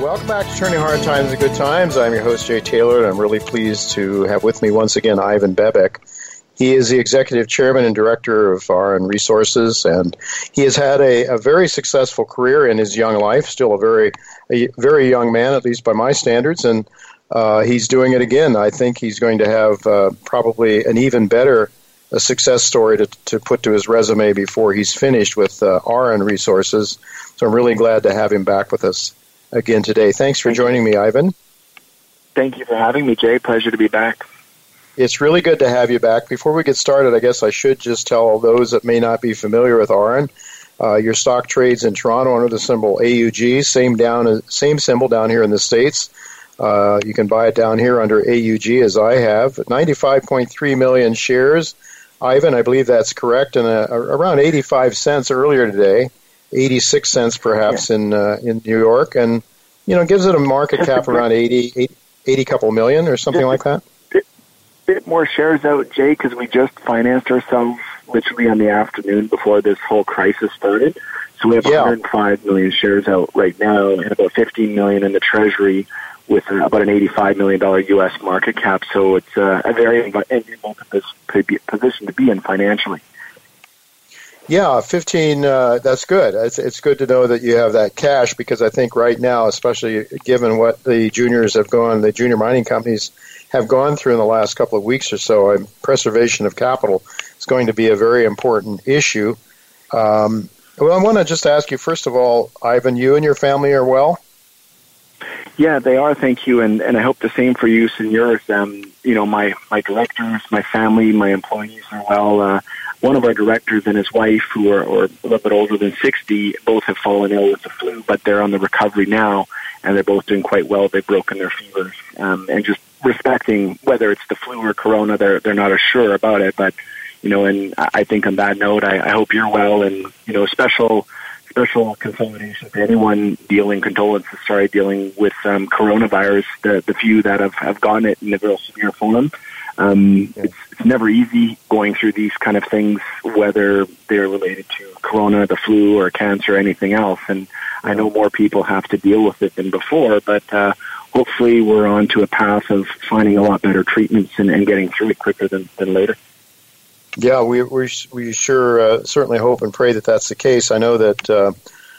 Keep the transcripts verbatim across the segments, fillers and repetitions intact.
Welcome back to Turning Hard Times to Good Times. I'm your host, Jay Taylor, and I'm really pleased to have with me once again Ivan Bebek. He is the executive chairman and director of R N Resources, and he has had a, a very successful career in his young life, still a very a very young man, at least by my standards, and uh, he's doing it again. I think he's going to have uh, probably an even better a success story to, to put to his resume before he's finished with uh, R N Resources. So I'm really glad to have him back with us again today. Thanks for joining me, Ivan. Thank you for having me, Jay. Pleasure to be back. It's really good to have you back. Before we get started, I guess I should just tell those that may not be familiar with R N, uh, your stock trades in Toronto under the symbol A U G, same down, same symbol down here in the States. Uh, you can buy it down here under A U G, as I have. ninety-five point three million shares. Ivan, I believe that's correct, and uh, around eighty-five cents earlier today, eighty-six cents perhaps yeah. in uh, in New York, and you know gives it a market cap around eighty, eighty, eighty couple million or something like that. Bit, bit more shares out, Jay, because we just financed ourselves literally on the afternoon before this whole crisis started. So we have yeah. one hundred five million shares out right now, and about fifteen million in the Treasury, with uh, about an eighty-five million dollars U S market cap. So it's uh, a very enviable position to be in financially. Yeah, fifteen, uh, that's good. It's, it's good to know that you have that cash, because I think right now, especially given what the juniors have gone, the junior mining companies have gone through in the last couple of weeks or so, um, preservation of capital is going to be a very important issue. Um, well, I want to just ask you, first of all, Ivan, you and your family are well? Yeah, they are, thank you, and, and I hope the same for you, senors. Um, you know, my, my directors, my family, my employees are well. Uh, one of our directors and his wife, who are, are a little bit older than sixty, both have fallen ill with the flu, but they're on the recovery now, and they're both doing quite well. They've broken their fevers, um, and just respecting whether it's the flu or corona, they're they're not as sure about it. But you know, and I think on that note, I, I hope you're well, and you know, special. Special consolidation to anyone dealing, condolences, sorry, dealing with um, coronavirus, the, the few that have, have gotten it in a real severe form. Um, it's, it's never easy going through these kind of things, whether they're related to corona, the flu, or cancer, or anything else. And I know more people have to deal with it than before, but uh, hopefully we're on to a path of finding a lot better treatments and, and getting through it quicker than, than later. Yeah, we we we sure uh, certainly hope and pray that that's the case. I know that uh,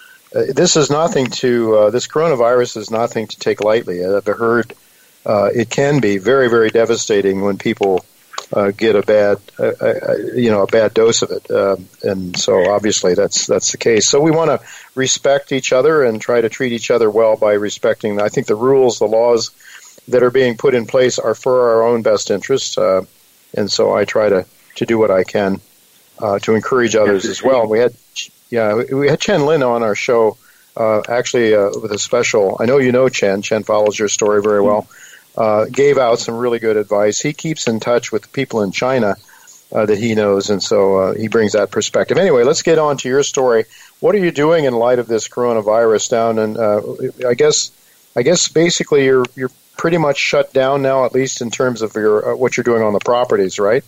this is nothing to uh, this coronavirus is nothing to take lightly. I've heard uh, it can be very very devastating when people uh, get a bad uh, uh, you know a bad dose of it, uh, and so obviously that's that's the case. So we want to respect each other and try to treat each other well by respecting. I think the rules, the laws that are being put in place are for our own best interests, uh, and so I try to. to do what I can uh, to encourage others as well. We had, yeah, we had Chen Lin on our show, uh, actually uh, with a special. I know you know Chen. Chen follows your story very well. Uh, gave out some really good advice. He keeps in touch with people in China uh, that he knows, and so uh, he brings that perspective. Anyway, let's get on to your story. What are you doing in light of this coronavirus down? And uh, I guess, I guess basically you're you're pretty much shut down now, at least in terms of your uh, what you're doing on the properties, right?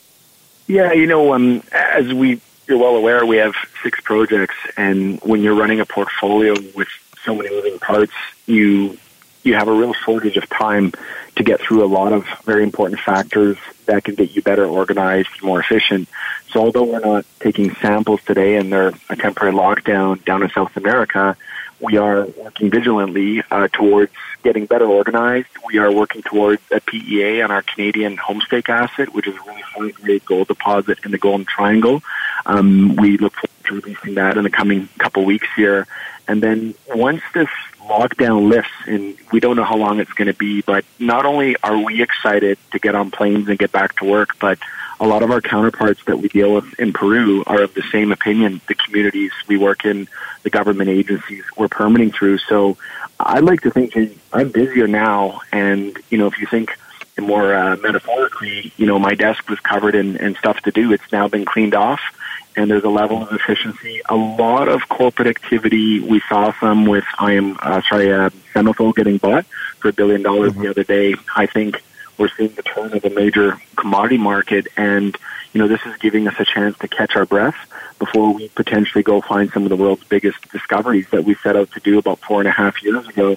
Yeah, you know, um, as we, you're well aware, we have six projects, and when you're running a portfolio with so many moving parts, you you have a real shortage of time to get through a lot of very important factors that can get you better organized, more efficient. So although we're not taking samples today and they're a temporary lockdown down in South America, we are working vigilantly uh, towards getting better organized. We are working towards a P E A on our Canadian Homestake asset, which is a really high-grade gold deposit in the Golden Triangle. Um, we look forward to releasing that in the coming couple weeks here. And then once this lockdown lifts, and we don't know how long it's going to be, but not only are we excited to get on planes and get back to work, but a lot of our counterparts that we deal with in Peru are of the same opinion. The communities we work in, the government agencies we're permitting through. So I'd like to think I'm busier now. And, you know, if you think more uh, metaphorically, you know, my desk was covered in, in stuff to do. It's now been cleaned off. And there's a level of efficiency. A lot of corporate activity. We saw some with I am uh, sorry, uh, Semitol getting bought for a billion dollars mm-hmm. the other day. I think we're seeing the turn of a major commodity market, and you know this is giving us a chance to catch our breath before we potentially go find some of the world's biggest discoveries that we set out to do about four and a half years ago.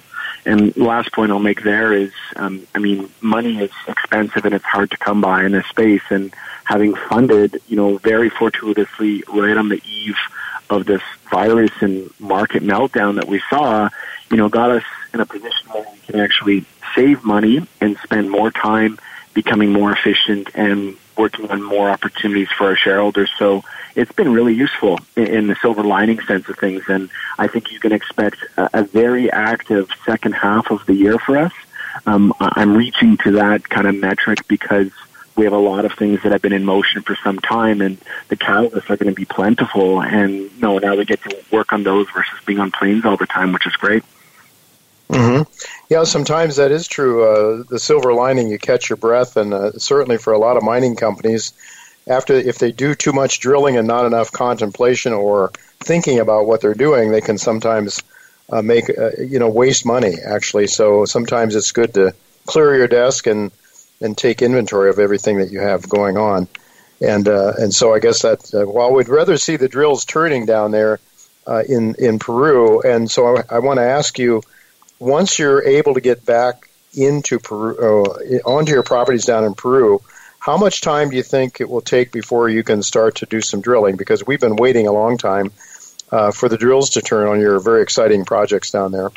And the last point I'll make there is, um, I mean, money is expensive and it's hard to come by in this space. And having funded, you know, very fortuitously right on the eve of this virus and market meltdown that we saw, you know, got us in a position where we can actually save money and spend more time becoming more efficient and working on more opportunities for our shareholders. So it's been really useful in, in the silver lining sense of things. And I think you can expect a, a very active second half of the year for us. Um, I'm reaching to that kind of metric because we have a lot of things that have been in motion for some time, and the catalysts are going to be plentiful. And you know, now we get to work on those versus being on planes all the time, which is great. Mm-hmm. Yeah, sometimes that is true. Uh, the silver lining, you catch your breath, and uh, certainly for a lot of mining companies, after if they do too much drilling and not enough contemplation or thinking about what they're doing, they can sometimes uh, make uh, you know waste money. Actually, so sometimes it's good to clear your desk and. and take inventory of everything that you have going on. And uh, and so I guess that uh, while we'd rather see the drills turning down there uh, in, in Peru, and so I, I want to ask you, once you're able to get back into Peru, uh, onto your properties down in Peru, how much time do you think it will take before you can start to do some drilling? Because we've been waiting a long time uh, for the drills to turn on your very exciting projects down there.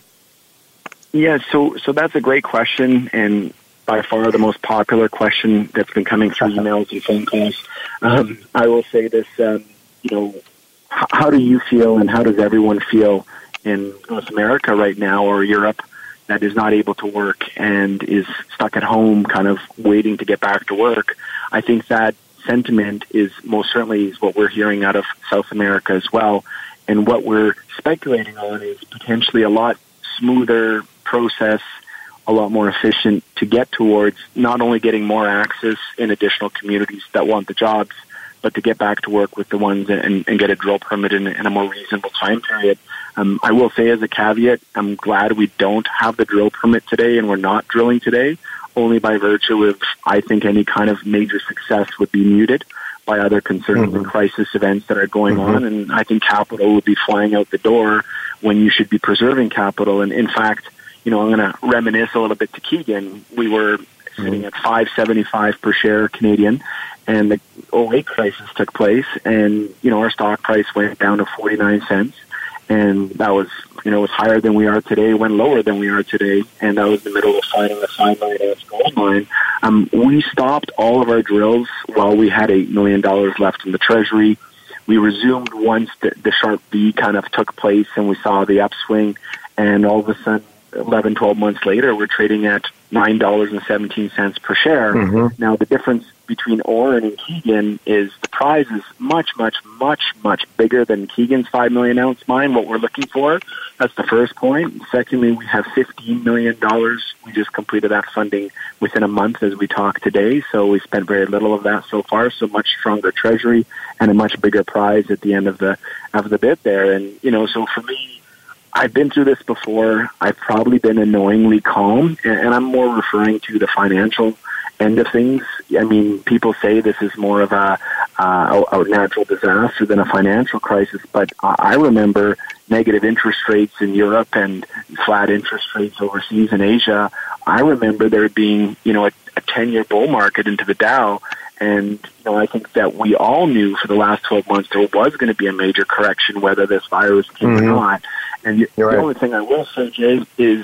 Yeah, so so that's a great question, and by far the most popular question that's been coming through emails and phone calls. Um, I will say this, um, you know, h- how do you feel and how does everyone feel in North America right now or Europe that is not able to work and is stuck at home kind of waiting to get back to work? I think that sentiment is most certainly is what we're hearing out of South America as well. And what we're speculating on is potentially a lot smoother process, a lot more efficient to get towards not only getting more access in additional communities that want the jobs, but to get back to work with the ones and, and get a drill permit in, in a more reasonable time period. Um, I will say as a caveat, I'm glad we don't have the drill permit today and we're not drilling today, only by virtue of, I think, any kind of major success would be muted by other concerns mm-hmm. and crisis events that are going mm-hmm. on. And I think capital would be flying out the door when you should be preserving capital. And in fact, you know, I'm going to reminisce a little bit to Keegan. We were sitting at five seventy-five per share Canadian, and the oh eight crisis took place, and, you know, our stock price went down to forty-nine cents, and that was, you know, was higher than we are today, went lower than we are today, and that was the middle of finding a five million ounce gold mine. Um, we stopped all of our drills while we had eight million dollars left in the treasury. We resumed once the, the sharp V kind of took place, and we saw the upswing, and all of a sudden, eleven, twelve months later, we're trading at nine dollars and seventeen cents per share. Mm-hmm. Now, the difference between Oren and Keegan is the prize is much, much, much, much bigger than Keegan's five million ounce mine, what we're looking for. That's the first point. Secondly, we have fifteen million dollars. We just completed that funding within a month as we talk today, so we spent very little of that so far, so much stronger treasury and a much bigger prize at the end of the of the bid there. And, you know, so for me, I've been through this before. I've probably been annoyingly calm, and I'm more referring to the financial end of things. I mean, people say this is more of a, uh, a natural disaster than a financial crisis, but I remember negative interest rates in Europe and flat interest rates overseas in Asia. I remember there being, you know, a, a ten-year bull market into the Dow. And, you know, I think that we all knew for the last twelve months there was going to be a major correction, whether this virus came mm-hmm. or not. And You're the right. only thing I will say, Jay, is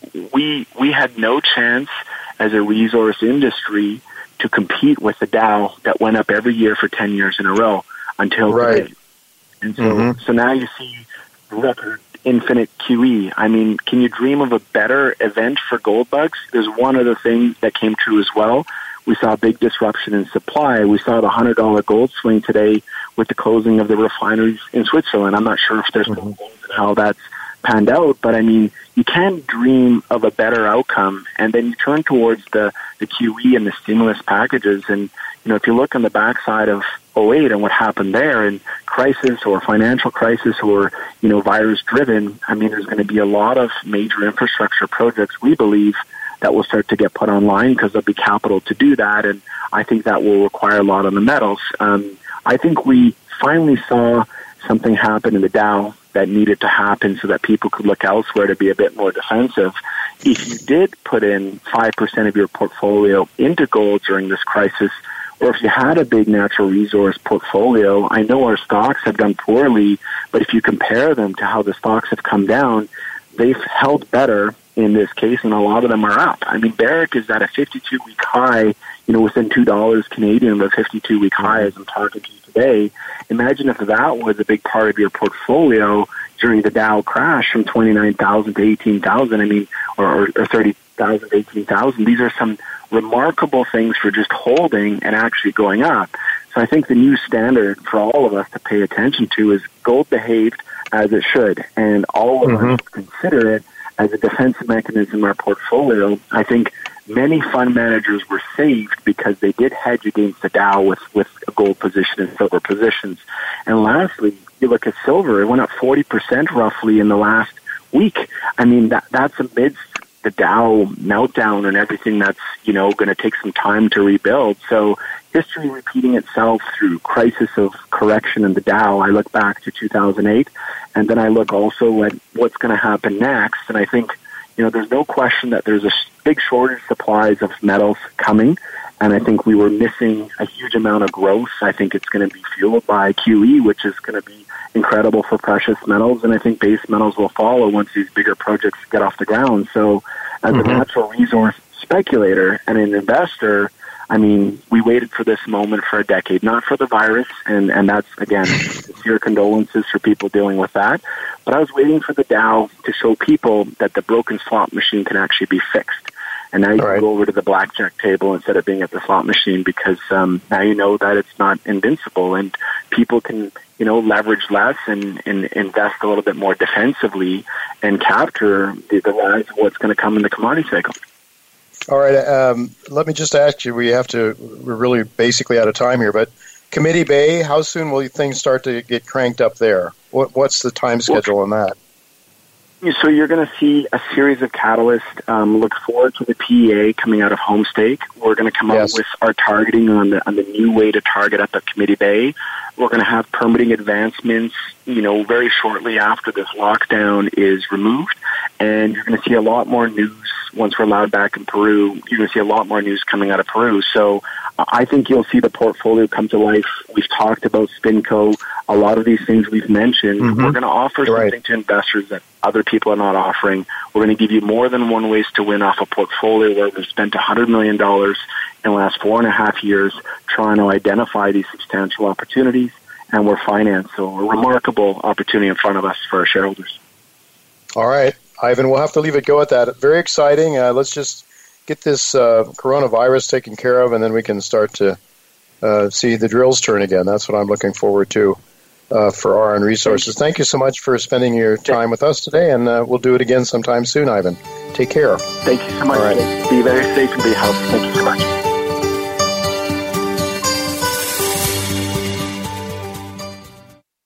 we we had no chance as a resource industry to compete with the Dow that went up every year for ten years in a row until right. today. And so, mm-hmm. so now you see record infinite Q E. I mean, can you dream of a better event for gold bugs? There's one other thing that came true as well. We saw a big disruption in supply. We saw the one hundred dollars gold swing today with the closing of the refineries in Switzerland. I'm not sure if there's mm-hmm. gold and how that's panned out, but I mean, you can dream of a better outcome, and then you turn towards the, the Q E and the stimulus packages. And, you know, if you look on the backside of oh eight and what happened there, and crisis or financial crisis or, you know, virus-driven, I mean, there's going to be a lot of major infrastructure projects, we believe, that will start to get put online because there'll be capital to do that, and I think that will require a lot on the metals. Um, I think we finally saw something happen in the Dow that needed to happen so that people could look elsewhere to be a bit more defensive. if you did put in five percent of your portfolio into gold during this crisis, or if you had a big natural resource portfolio, I know our stocks have done poorly, but if you compare them to how the stocks have come down, they've held better in this case, and a lot of them are up. I mean, Barrick is at a fifty-two week high, you know, within two dollars Canadian of a fifty-two week high as I'm talking to you today. Imagine if that was a big part of your portfolio during the Dow crash from twenty-nine thousand to eighteen thousand, I mean, or, or thirty thousand to eighteen thousand. These are some remarkable things for just holding and actually going up. So I think the new standard for all of us to pay attention to is gold behaved as it should, and all of mm-hmm. us consider it as a defensive mechanism in our portfolio. I think many fund managers were saved because they did hedge against the Dow with, with a gold position and silver positions. And lastly, you look at silver, it went up forty percent roughly in the last week. I mean, that that's amidst the Dow meltdown and everything that's, you know, going to take some time to rebuild. So history repeating itself through crisis of correction in the Dow. I look back to two thousand eight, and then I look also at what's going to happen next. And I think, you know, there's no question that there's a big shortage of supplies of metals coming. And I think we were missing a huge amount of growth. I think it's going to be fueled by Q E, which is going to be incredible for precious metals. And I think base metals will follow once these bigger projects get off the ground. So as mm-hmm. a natural resource speculator and an investor, I mean, we waited for this moment for a decade, not for the virus. And, and that's, again, sincere condolences for people dealing with that. But I was waiting for the Dow to show people that the broken slot machine can actually be fixed. And now you All can right. go over to the blackjack table instead of being at the slot machine, because um, now you know that it's not invincible, and people can, you know, leverage less and, and invest a little bit more defensively and capture the, the rise of what's going to come in the commodity cycle. All right. Um, let me just ask you, we have to, we're really basically out of time here, but Committee Bay, how soon will things start to get cranked up there? What, what's the time schedule well, on that? So you're going to see a series of catalysts. Um, look forward to the P E A coming out of Homestake. We're going to come yes. out with our targeting on the on the new way to target up at Committee Bay. We're going to have permitting advancements, you know, very shortly after this lockdown is removed. And you're going to see a lot more news once we're allowed back in Peru. You're going to see a lot more news coming out of Peru. So uh, I think you'll see the portfolio come to life. We've talked about SpinCo. A lot of these things we've mentioned. Mm-hmm. We're going to offer You're something right. to investors that other people are not offering. We're going to give you more than one ways to win off a portfolio where we've spent one hundred million dollars in the last four and a half years trying to identify these substantial opportunities, and we're financed. So a remarkable opportunity in front of us for our shareholders. All right, Ivan, we'll have to leave it go at that. Very exciting. Uh, let's just get this uh, coronavirus taken care of, and then we can start to uh, see the drills turn again. That's what I'm looking forward to. Uh, for R N Resources. Thank you so much for spending your time with us today, and uh, we'll do it again sometime soon, Ivan. Take care. Thank you so much. All right. Be very safe and be healthy. Thank you so much.